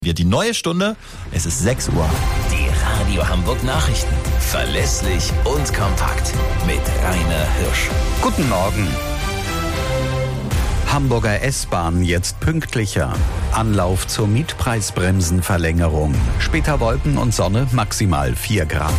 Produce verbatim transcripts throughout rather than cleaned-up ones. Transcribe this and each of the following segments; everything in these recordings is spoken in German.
Wir die neue Stunde, es ist sechs Uhr. Die Radio Hamburg Nachrichten. Verlässlich und kompakt. Mit Rainer Hirsch. Guten Morgen. Hamburger S-Bahn jetzt pünktlicher. Anlauf zur Mietpreisbremsenverlängerung. Später Wolken und Sonne, maximal vier Grad.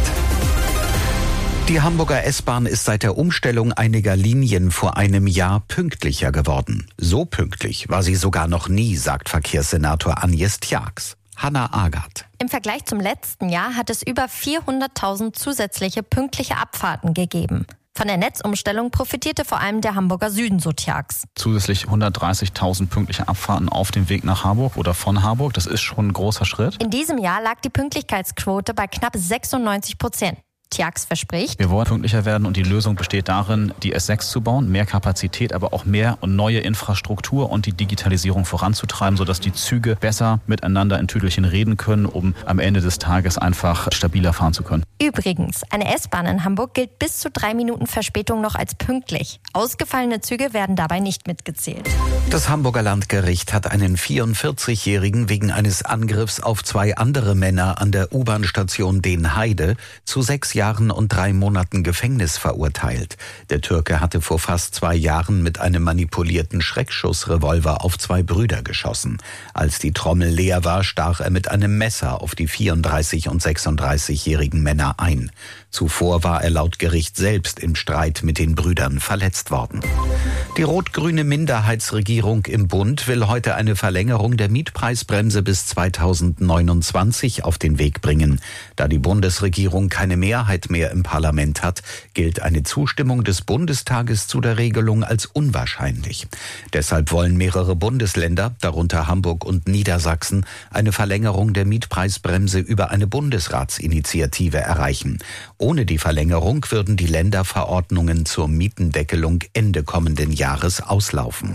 Die Hamburger S-Bahn ist seit der Umstellung einiger Linien vor einem Jahr pünktlicher geworden. So pünktlich war sie sogar noch nie, sagt Verkehrssenator Agnes Tjax. Hanna Agard. Im Vergleich zum letzten Jahr hat es über vierhunderttausend zusätzliche pünktliche Abfahrten gegeben. Von der Netzumstellung profitierte vor allem der Hamburger Süden, so Tjax. Zusätzlich hundertdreißigtausend pünktliche Abfahrten auf dem Weg nach Harburg oder von Harburg. Das ist schon ein großer Schritt. In diesem Jahr lag die Pünktlichkeitsquote bei knapp sechsundneunzig Prozent. Tjax verspricht: Wir wollen pünktlicher werden und die Lösung besteht darin, die S sechs zu bauen, mehr Kapazität, aber auch mehr und neue Infrastruktur und die Digitalisierung voranzutreiben, sodass die Züge besser miteinander in Tüdelchen reden können, um am Ende des Tages einfach stabiler fahren zu können. Übrigens, eine S-Bahn in Hamburg gilt bis zu drei Minuten Verspätung noch als pünktlich. Ausgefallene Züge werden dabei nicht mitgezählt. Das Hamburger Landgericht hat einen vierundvierzigjährigen wegen eines Angriffs auf zwei andere Männer an der U-Bahn-Station Deenheide zu sechs Jahren und drei Monaten Gefängnis verurteilt. Der Türke hatte vor fast zwei Jahren mit einem manipulierten Schreckschussrevolver auf zwei Brüder geschossen. Als die Trommel leer war, stach er mit einem Messer auf die vierunddreißig- und sechsunddreißigjährigen Männer ein. Zuvor war er laut Gericht selbst im Streit mit den Brüdern verletzt worden. Die rot-grüne Minderheitsregierung im Bund will heute eine Verlängerung der Mietpreisbremse bis zweitausendneunundzwanzig auf den Weg bringen. Da die Bundesregierung keine Mehrheit mehr im Parlament hat, gilt eine Zustimmung des Bundestages zu der Regelung als unwahrscheinlich. Deshalb wollen mehrere Bundesländer, darunter Hamburg und Niedersachsen, eine Verlängerung der Mietpreisbremse über eine Bundesratsinitiative erreichen. Ohne die Verlängerung würden die Länderverordnungen zur Mietendeckelung Ende kommenden Jahres auslaufen.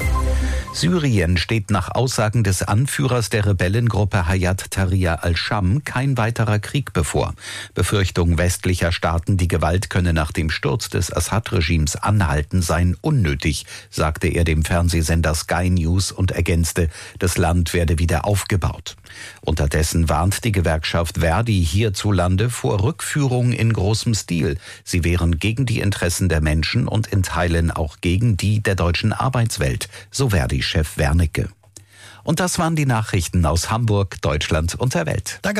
Syrien steht nach Aussagen des Anführers der Rebellengruppe Hayat Tahrir al-Sham kein weiterer Krieg bevor. Befürchtungen westlicher Staaten, die Gewalt könne nach dem Sturz des Assad-Regimes anhalten, seien unnötig, sagte er dem Fernsehsender Sky News und ergänzte, das Land werde wieder aufgebaut. Unterdessen warnt die Gewerkschaft Verdi hierzulande vor Rückführung in großem Stil. Sie wären gegen die Interessen der Menschen und in Teilen auch gegen die der deutschen Arbeitswelt, so Verdi-Chef Wernicke. Und das waren die Nachrichten aus Hamburg, Deutschland und der Welt. Danke.